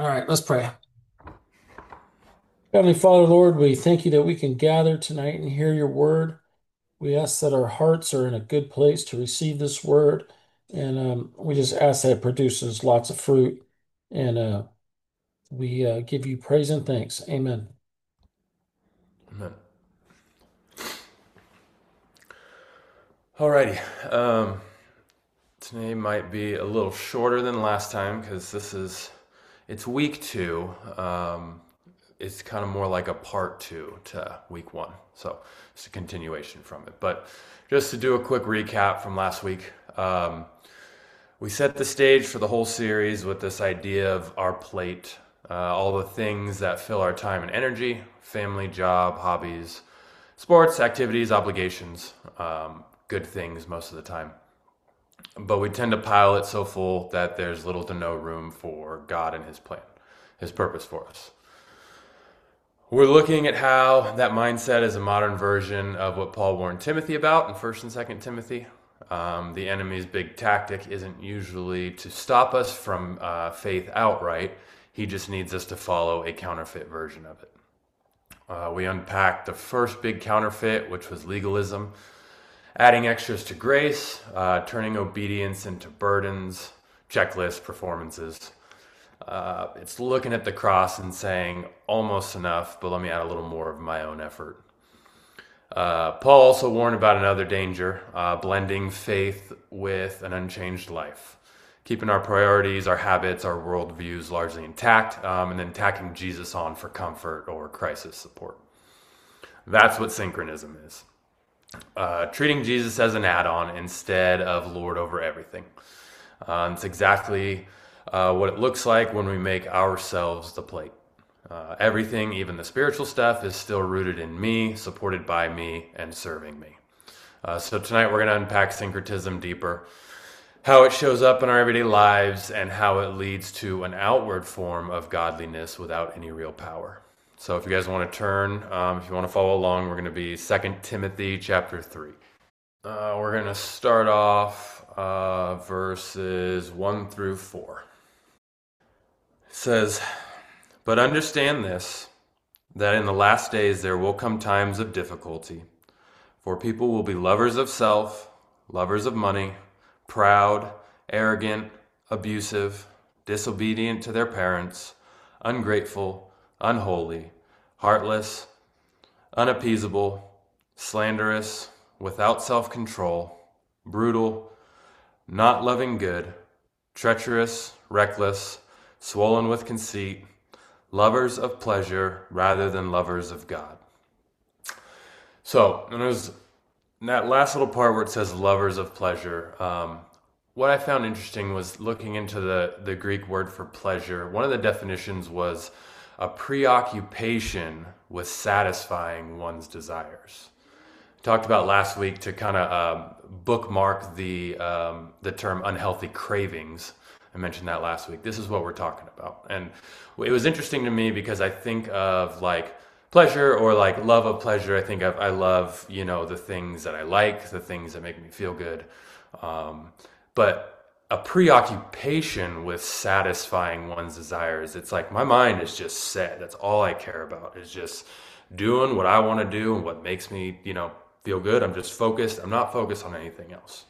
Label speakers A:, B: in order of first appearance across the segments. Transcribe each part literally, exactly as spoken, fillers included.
A: All right, let's pray. Heavenly Father, Lord, we thank you that we can gather tonight and hear your word. We ask that our hearts are in a good place to receive this word. And um, we just ask that it produces lots of fruit. And uh, we uh, give you praise and thanks. Amen.
B: Amen. Alrighty. Um, today might be a little shorter than last time because this is it's week two. Um, it's kind of more like a part two to week one, so it's a continuation from it. But just to do a quick recap from last week, um, we set the stage for the whole series with this idea of our plate, uh, all the things that fill our time and energy: family, job, hobbies, sports, activities, obligations, um, good things most of the time. But we tend to pile it so full that there's little to no room for God and His plan, His purpose for us. We're looking at how that mindset is a modern version of what Paul warned Timothy about in First and Second Timothy. Um, the enemy's big tactic isn't usually to stop us from uh, faith outright. He just needs us to follow a counterfeit version of it. Uh, we unpacked the first big counterfeit, which was legalism, adding extras to grace, uh, turning obedience into burdens, checklists, performances. Uh, it's looking at the cross and saying, almost enough, but let me add a little more of my own effort. Uh, Paul also warned about another danger, uh, blending faith with an unchanged life, keeping our priorities, our habits, our worldviews largely intact, um, and then tacking Jesus on for comfort or crisis support. That's what synchronism is. Uh, treating Jesus as an add-on instead of Lord over everything. Uh, it's exactly uh, what it looks like when we make ourselves the plate. Uh, everything, even the spiritual stuff, is still rooted in me, supported by me, and serving me. Uh, so tonight we're going to unpack syncretism deeper, how it shows up in our everyday lives, and how it leads to an outward form of godliness without any real power. So if you guys want to turn, um, if you want to follow along, we're going to be Second Timothy chapter three. Uh, we're going to start off uh, verses one through four. It says, "But understand this, that in the last days there will come times of difficulty, for people will be lovers of self, lovers of money, proud, arrogant, abusive, disobedient to their parents, ungrateful, unholy, heartless, unappeasable, slanderous, without self-control, brutal, not loving good, treacherous, reckless, swollen with conceit, lovers of pleasure rather than lovers of God." So, and there's that last little part where it says lovers of pleasure. Um, what I found interesting was looking into the, the Greek word for pleasure. One of the definitions was a preoccupation with satisfying one's desires. Talked about last week to kind of um, bookmark the um, the term unhealthy cravings. I mentioned that last week. This is what we're talking about, and it was interesting to me because I think of like pleasure or like love of pleasure. I think of, I love, you know, the things that I like, the things that make me feel good, um, but a preoccupation with satisfying one's desires. It's like my mind is just set. That's all I care about is just doing what I want to do and what makes me, you know, feel good. I'm just focused. I'm not focused on anything else.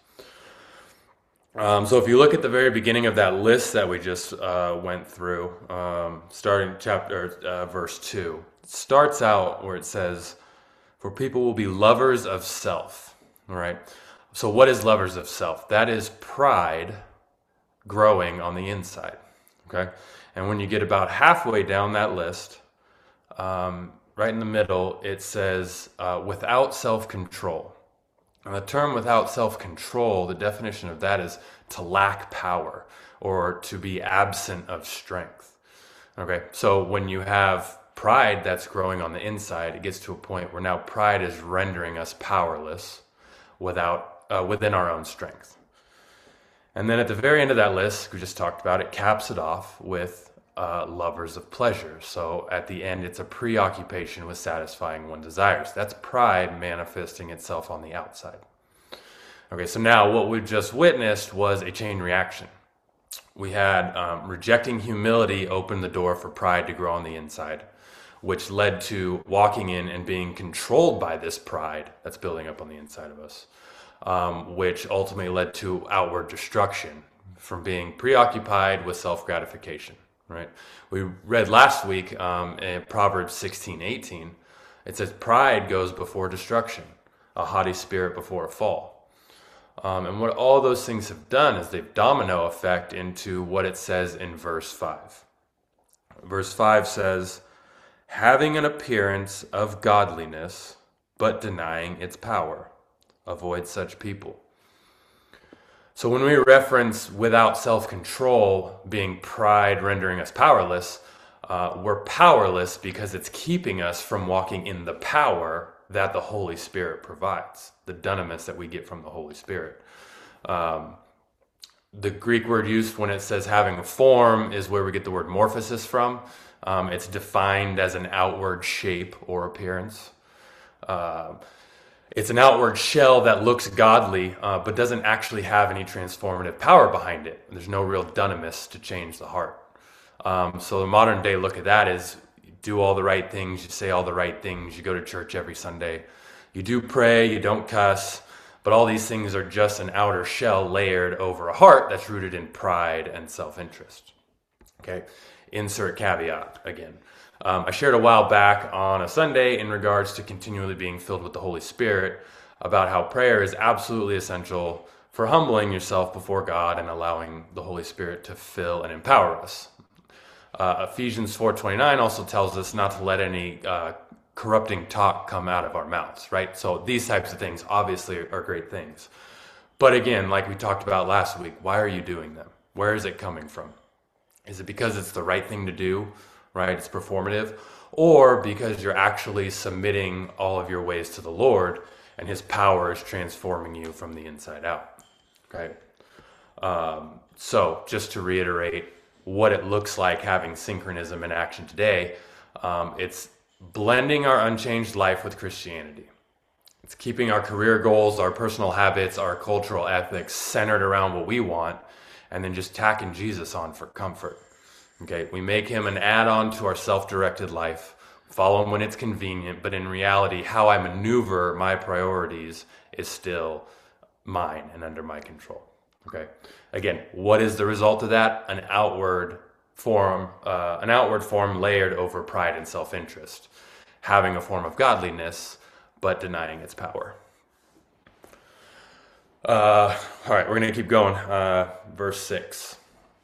B: Um, so if you look at the very beginning of that list that we just uh, went through, um, starting chapter uh, verse two, it starts out where it says, "For people will be lovers of self." All right. So what is lovers of self? That is pride growing on the inside. Okay. And when you get about halfway down that list, um, right in the middle, it says uh, without self-control. And the term without self-control, the definition of that is to lack power or to be absent of strength. Okay, so when you have pride that's growing on the inside, it gets to a point where now pride is rendering us powerless without uh, within our own strength. And then at the very end of that list, we just talked about it, caps it off with uh, lovers of pleasure. So at the end, it's a preoccupation with satisfying one's desires. That's pride manifesting itself on the outside. Okay, so now what we've just witnessed was a chain reaction. We had um, rejecting humility opened the door for pride to grow on the inside, which led to walking in and being controlled by this pride that's building up on the inside of us, um, which ultimately led to outward destruction from being preoccupied with self-gratification, right? We read last week um, in Proverbs sixteen eighteen, it says, pride goes before destruction, a haughty spirit before a fall. Um, and what all those things have done is they've domino effect into what it says in verse five. Verse five says, having an appearance of godliness, but denying its power. Avoid such people. So when we reference without self-control being pride rendering us powerless, uh, we're powerless because it's keeping us from walking in the power that the Holy Spirit provides, the dunamis that we get from the Holy Spirit. Um, the Greek word used when it says having a form is where we get the word morphosis from. Um, it's defined as an outward shape or appearance. Uh, it's an outward shell that looks godly, uh, but doesn't actually have any transformative power behind it. There's no real dunamis to change the heart. Um, so the modern day look at that is you do all the right things, you say all the right things, you go to church every Sunday, you do pray, you don't cuss, but all these things are just an outer shell layered over a heart that's rooted in pride and self-interest. Okay, insert caveat again. Um, I shared a while back on a Sunday in regards to continually being filled with the Holy Spirit about how prayer is absolutely essential for humbling yourself before God and allowing the Holy Spirit to fill and empower us. Uh, Ephesians four twenty-nine also tells us not to let any uh, corrupting talk come out of our mouths, right? So these types of things obviously are great things. But again, like we talked about last week, why are you doing them? Where is it coming from? Is it because it's the right thing to do, right? It's performative, or because you're actually submitting all of your ways to the Lord and his power is transforming you from the inside out, okay? Um, so just to reiterate what it looks like having synchronism in action today, um, it's blending our unchanged life with Christianity. It's keeping our career goals, our personal habits, our cultural ethics centered around what we want, and then just tacking Jesus on for comfort. Okay, we make him an add-on to our self-directed life, follow him when it's convenient, but in reality, how I maneuver my priorities is still mine and under my control. Okay, again, what is the result of that? An outward form, uh, an outward form layered over pride and self-interest, having a form of godliness, but denying its power. Uh, all right, we're going to keep going. Uh, verse six.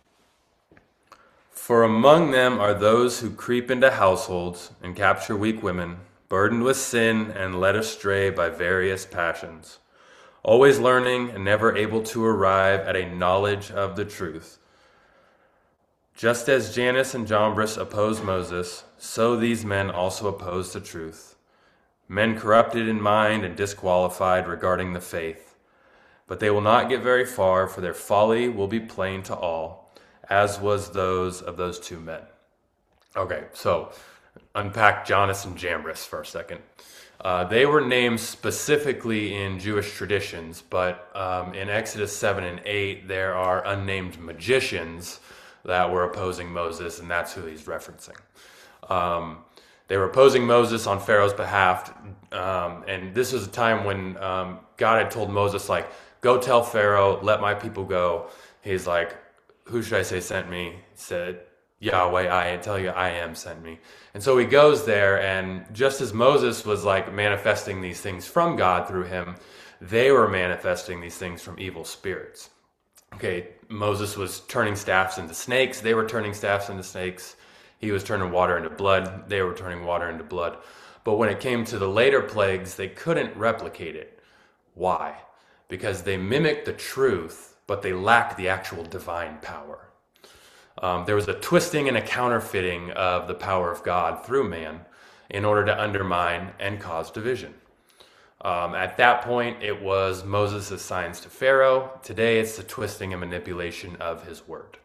B: For among them are those who creep into households and capture weak women, burdened with sin and led astray by various passions, always learning and never able to arrive at a knowledge of the truth. Just as Jannes and Jambres opposed Moses, so these men also oppose the truth. Men corrupted in mind and disqualified regarding the faith. But they will not get very far, for their folly will be plain to all, as was those of those two men. Okay, so unpack Jannes and Jambres for a second. Uh, they were named specifically in Jewish traditions, but um, in Exodus seven and eight, there are unnamed magicians that were opposing Moses, and that's who he's referencing. Um, they were opposing Moses on Pharaoh's behalf, um, and this was a time when um, God had told Moses, like, go tell Pharaoh, let my people go. He's like, who should I say sent me? He said, Yahweh, I tell you, I am sent me. And so he goes there, and just as Moses was like manifesting these things from God through him, they were manifesting these things from evil spirits. Okay, Moses was turning staffs into snakes. They were turning staffs into snakes. He was turning water into blood. They were turning water into blood. But when it came to the later plagues, they couldn't replicate it. Why? Because they mimicked the truth, but they lacked the actual divine power. Um, there was a twisting and a counterfeiting of the power of God through man in order to undermine and cause division. Um, at that point, it was Moses' signs to Pharaoh. Today, it's the twisting and manipulation of his word.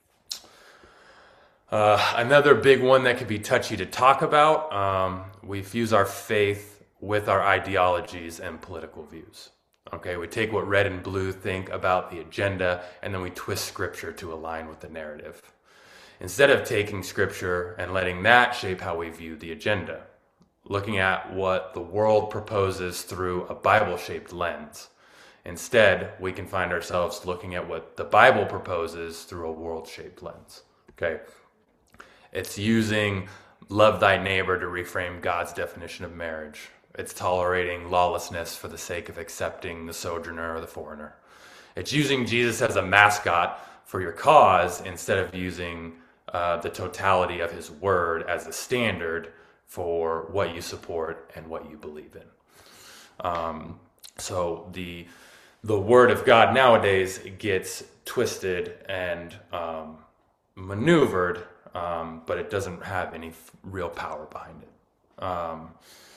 B: Uh, another big one that could be touchy to talk about, um, we fuse our faith with our ideologies and political views. Okay, we take what red and blue think about the agenda, and then we twist scripture to align with the narrative. Instead of taking scripture and letting that shape how we view the agenda, looking at what the world proposes through a Bible shaped lens. Instead, we can find ourselves looking at what the Bible proposes through a world shaped lens. Okay? It's using love thy neighbor to reframe God's definition of marriage. It's tolerating lawlessness for the sake of accepting the sojourner or the foreigner. It's using Jesus as a mascot for your cause instead of using uh, the totality of his word as a standard for what you support and what you believe in. Um, so the the word of God nowadays gets twisted and um, maneuvered, um, but it doesn't have any f- real power behind it. Um,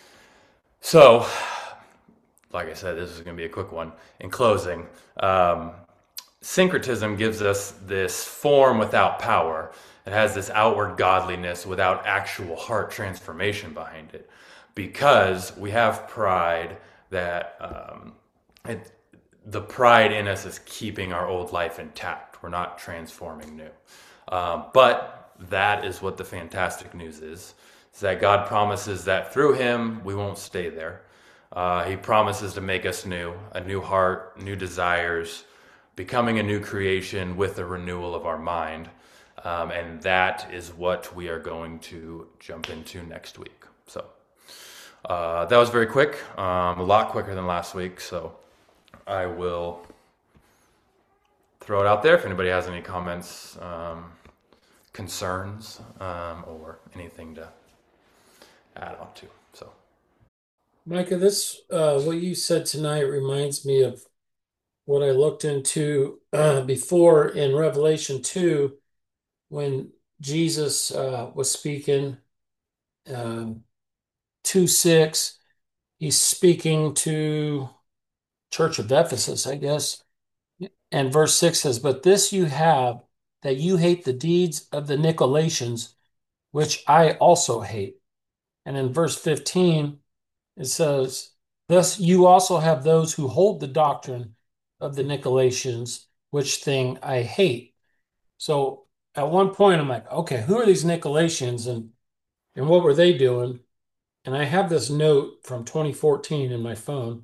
B: so, like I said, this is going to be a quick one. In closing, um, syncretism gives us this form without power. It has this outward godliness without actual heart transformation behind it, because we have pride that um, it, the pride in us is keeping our old life intact. We're not transforming new. Um, but that is what the fantastic news is, is that God promises that through him, we won't stay there. Uh, he promises to make us new, a new heart, new desires, becoming a new creation with the renewal of our mind. Um, and that is what we are going to jump into next week. So uh, that was very quick, um, a lot quicker than last week. So I will throw it out there if anybody has any comments, um, concerns, um, or anything to add on to. So,
A: Micah, this uh, what you said tonight reminds me of what I looked into uh, before in Revelation two when Jesus uh, was speaking, um, two six. He's speaking to Church of Ephesus, I guess. And verse six says, "But this you have, that you hate the deeds of the Nicolaitans, which I also hate." And in verse fifteen, it says, "Thus you also have those who hold the doctrine of the Nicolaitans, which thing I hate." So at one point, I'm like, okay, who are these Nicolaitans and, and what were they doing? And I have this note from twenty fourteen in my phone.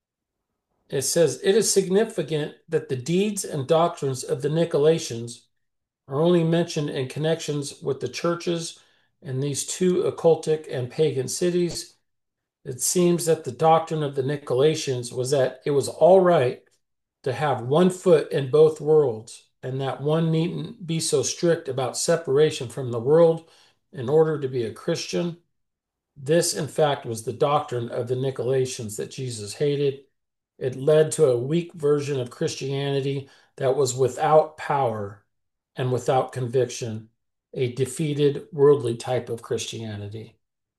A: It says, "It is significant that the deeds and doctrines of the Nicolaitans are only mentioned in connections with the churches in these two occultic and pagan cities. It seems that the doctrine of the Nicolaitans was that it was all right to have one foot in both worlds, and that one needn't be so strict about separation from the world in order to be a Christian. This, in fact, was the doctrine of the Nicolaitans that Jesus hated. It led to a weak version of Christianity that was without power and without conviction, a defeated worldly type of Christianity."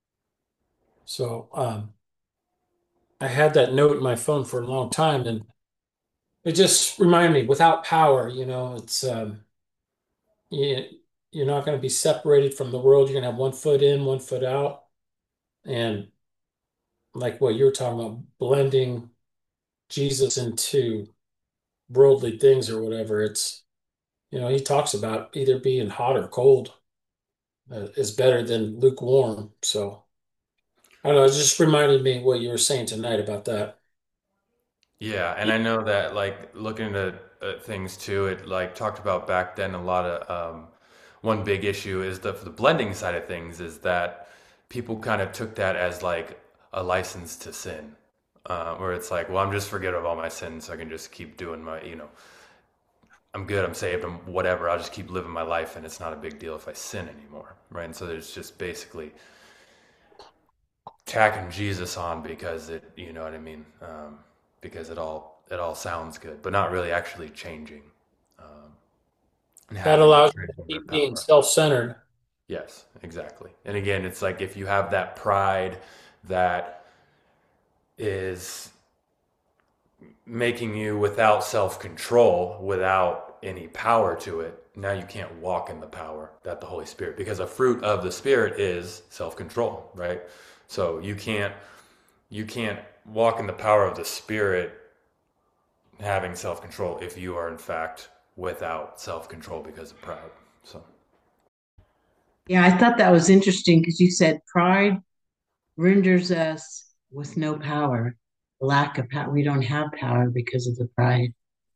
A: So um, I had that note in my phone for a long time, and it just reminded me, without power, you know, it's um, you, you're not going to be separated from the world. You're going to have one foot in, one foot out, and like what you're talking about, blending Jesus into worldly things or whatever. It's, you know, he talks about either being hot or cold uh, is better than lukewarm. So I don't know. It just reminded me what you were saying tonight about that.
B: yeah, and I know that like looking at uh, things too, it like talked about back then a lot of um, one big issue is the the blending side of things is that people kind of took that as like a license to sin, uh, where it's like, well, I'm just forget of all my sins, so I can just keep doing my, you know, I'm good, I'm saved, I'm whatever. I'll just keep living my life, and it's not a big deal if I sin anymore, right? And so there's just basically tacking Jesus on because it, you know what I mean, um, because it all it all sounds good, but not really actually changing um, and
A: That
B: having
A: allows
B: that
A: you to
B: transformative
A: keep being
B: power.
A: self-centered.
B: Yes, exactly. And again, it's like if you have that pride that is making you without self-control, without any power to it, now you can't walk in the power that the Holy Spirit, because a fruit of the Spirit is self-control, right? So you can't you can't walk in the power of the Spirit having self control if you are in fact without self control because of pride. So
C: Yeah, I thought that was interesting because you said pride renders us with no power, lack of power. We don't have power because of the pride.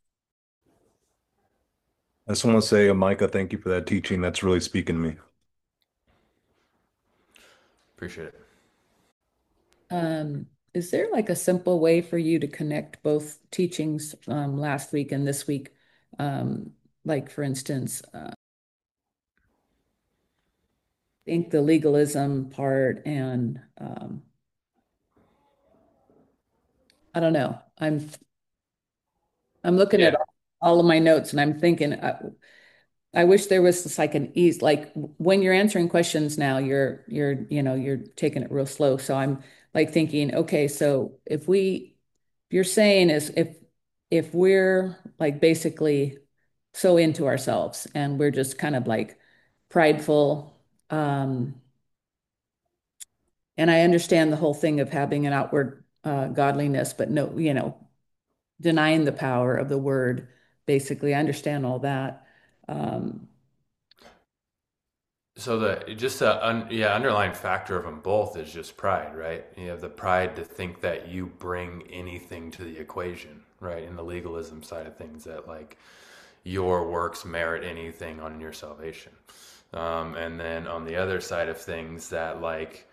D: I just want to say, uh, Micah, thank you for that teaching. That's really speaking to me.
B: appreciate it.
E: Um, is there like a simple way for you to connect both teachings um, last week and this week? Um, like, for instance, uh, I think the legalism part and um, I don't know. I'm I'm looking at
B: Yeah.
E: all, all of my notes and I'm thinking, uh, I wish there was just like an ease, like when you're answering questions now, you're you're you know you're taking it real slow. So I'm like thinking, okay, so if we, you're saying is if if we're like basically so into ourselves and we're just kind of like prideful, um, and I understand the whole thing of having an outward uh, godliness, but no, you know, denying the power of the word. Basically, I understand all that. Um,
B: So the just the un, yeah underlying factor of them both is just pride, right? You have the pride to think that you bring anything to the equation, right? In the legalism side of things, that like your works merit anything on your salvation. Um, and then on the other side of things, that like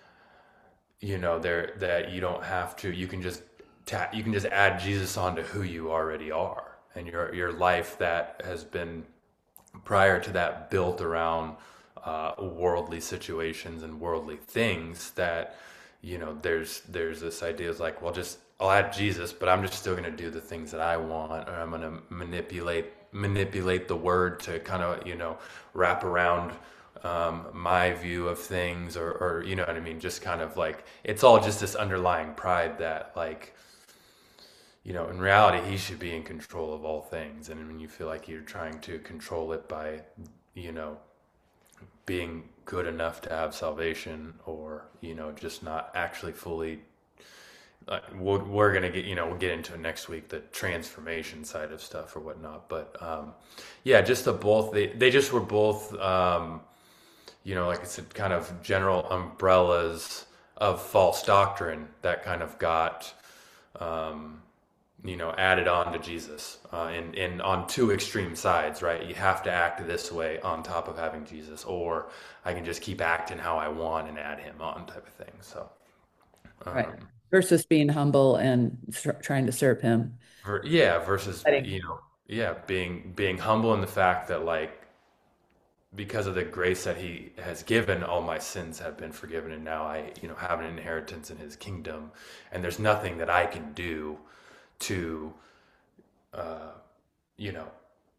B: you know there that you don't have to, you can just ta- you can just add Jesus onto who you already are, and your your life that has been prior to that built around uh, worldly situations and worldly things, that you know there's there's this idea is like, well, just I'll add Jesus, but I'm just still going to do the things that I want, or I'm going to manipulate manipulate the word to kind of you know wrap around um, my view of things, or, or you know what I mean, just kind of like it's all just this underlying pride that like you know, in reality, he should be in control of all things. And when you feel like you're trying to control it by, you know, being good enough to have salvation, or, you know, just not actually fully, uh, we're, we're going to get, you know, we'll get into it next week, the transformation side of stuff or whatnot. But um, yeah, just the both, they, they just were both, um, you know, like I said, kind of general umbrellas of false doctrine that kind of got, um, you know, added on to Jesus, uh, and, and on two extreme sides, right? You have to act this way on top of having Jesus, or I can just keep acting how I want and add him on, type of thing. So,
E: right.
B: um,
E: Versus being humble and tr- trying to serve him.
B: for, yeah, versus,
E: Letting-
B: you know, yeah, being, being humble in the fact that like, because of the grace that he has given, all my sins have been forgiven. And now I, you know, have an inheritance in his kingdom, and there's nothing that I can do to, uh, you know,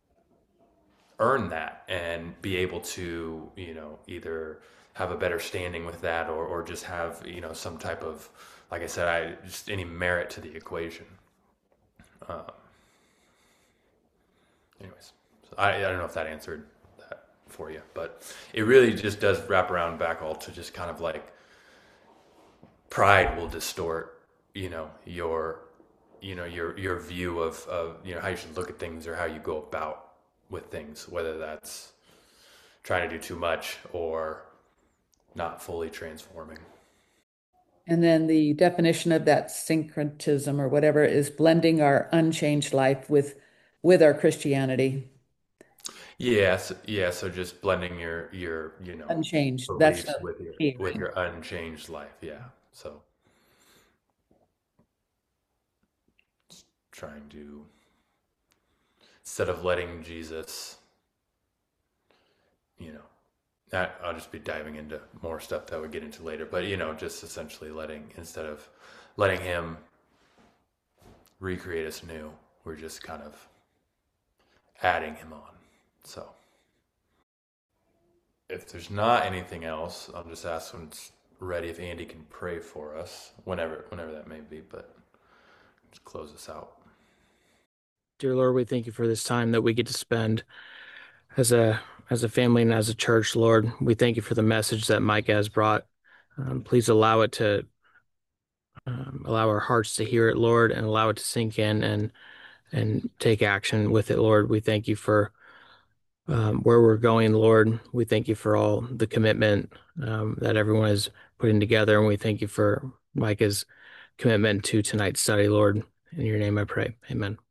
B: earn that and be able to, you know, either have a better standing with that, or, or just have, you know, some type of, like I said, I just any merit to the equation. Um, anyways, so I, I don't know if that answered that for you, but it really just does wrap around back all to just kind of like pride will distort, you know, your, you know, your, your view of, of, you know, how you should look at things or how you go about with things, whether that's trying to do too much or not fully transforming.
E: And then the definition of that syncretism or whatever is blending our unchanged life with with our Christianity.
B: Yes, yeah. So just blending your your you know
E: Unchanged. That's
B: beliefs
E: the
B: with your
E: key,
B: with
E: right?
B: your unchanged life. Yeah. So trying to, instead of letting Jesus, you know, that I'll just be diving into more stuff that we get into later. But you know, just essentially letting, instead of letting him recreate us new, we're just kind of adding him on. So if there's not anything else, I'll just ask when it's ready if Andy can pray for us, whenever whenever that may be. But just close us out.
F: Dear Lord, we thank you for this time that we get to spend as a as a family and as a church, Lord. We thank you for the message that Mike has brought. Um, please allow it to um, allow our hearts to hear it, Lord, and allow it to sink in and and take action with it, Lord. We thank you for um, where we're going, Lord. We thank you for all the commitment um, that everyone is putting together, and we thank you for Micah's commitment to tonight's study, Lord. In your name I pray. Amen.